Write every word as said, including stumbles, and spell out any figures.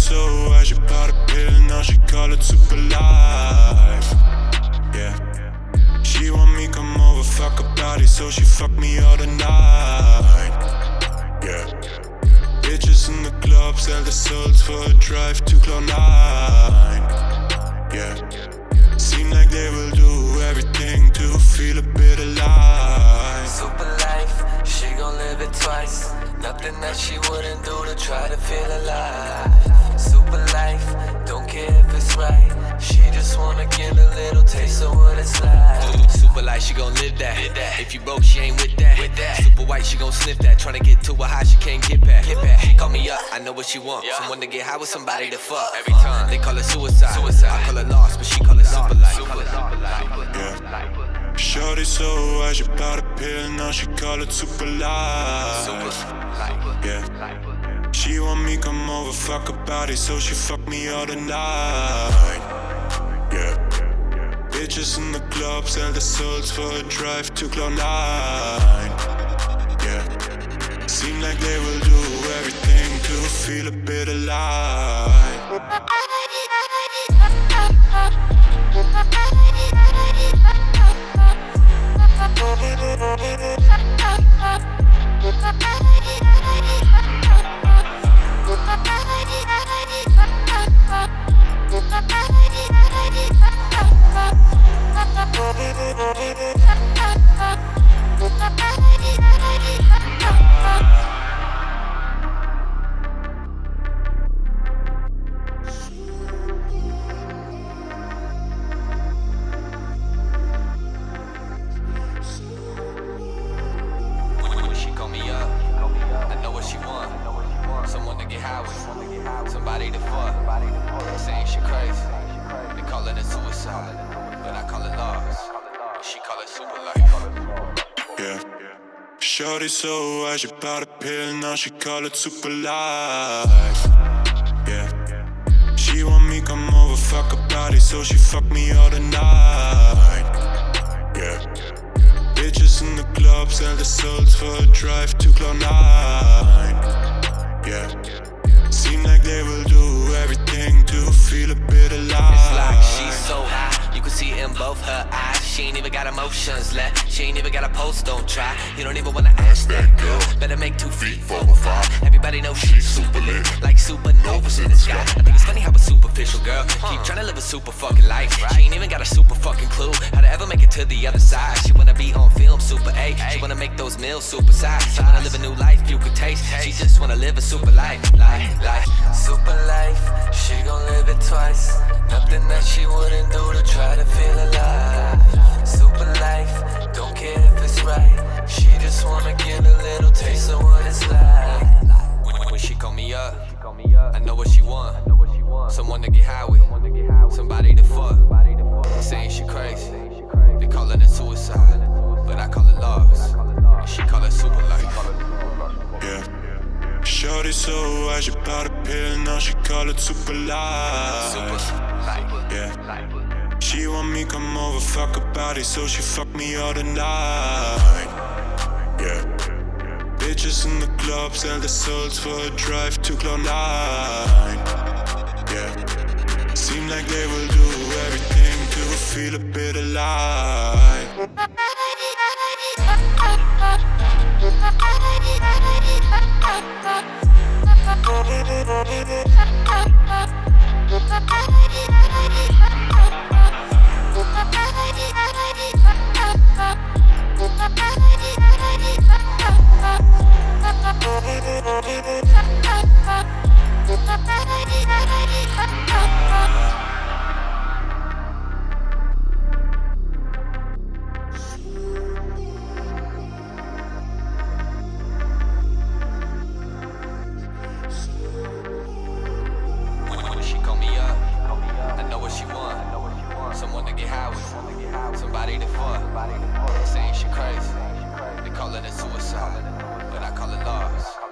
so high, she bought a pill, now she call it super life. Yeah. She want me come over, fuck her body, so she fuck me all the night. Yeah. Bitches in the club sell their souls for a drive to Cloud nine. Yeah. Seem like they will do everything to feel a bit alive. Super life, she gon' live it twice. Nothing that she wouldn't do to try to feel alive. Super life, don't care if it's right. She just wanna get a little taste of what it's like. Super light, she gon' live that. that. If you broke, she ain't with that. with that. Super white, she gon' sniff that. Tryna get to a high, she can't get back. Get back. Call me up, I know what she want. Yeah. Someone to get high with, somebody to fuck. Every time they call it suicide. suicide. I call it lost, but she call it super light. Super light. Yeah. Shorty so high, she bought a pill, now she call it super light. Super Yeah. She want me come over, fuck her body, so she fuck me all the night. Yeah. Bitches in the club sell their souls for a drive to Cloud nine. Yeah. Seem like they will do everything to feel a bit alive. Somebody to fuck, saying she crazy. They callin' it suicide, but I call it lost. She call it super life. Yeah. Shorty so high, she bought a pill, now she call it super life. Yeah. She want me come over, fuck her body, so she fuck me all the night. Yeah. Bitches in the club sell their souls for a drive to Cloud nine. Yeah. Seem like they will do everything to feel a bit alive. It's like she's so high, you can see it in both her eyes. She ain't even got emotions left, she ain't even got a pulse, don't try. You don't even wanna ask that girl, better make two feet, four or five. Everybody knows she's super lit, like supernovas in the sky. I think it's funny how a superficial girl keep trying to live a super fucking life. She ain't even got a super fucking clue how to ever make it to the other side. She wanna be on film, super A. She wanna make those meals super size. She wanna live a new life you could taste. She just wanna live a super life, life, life. Super life, she gon' live it twice. Nothing that she wouldn't do to try to feel alive. Super life, don't care if it's right. She just wanna get a little taste of what it's like. When, when she call me up, I know what she want. Someone to get high with, somebody to fuck. Saying she crazy, they callin' it suicide, but I call it lost. And she call it super life. Yeah. Shorty so high, she bought a pill, now she call it super life. Super life. Yeah. She want me come over, fuck her body, so she fuck me all the night. Yeah. Bitches in the club sell their souls for a drive to Cloud nine. Yeah. Seem like they will do everything to feel a bit alive. Someone to get high with, somebody to fuck. Saying she crazy, they callin' it suicide, but I call it lost.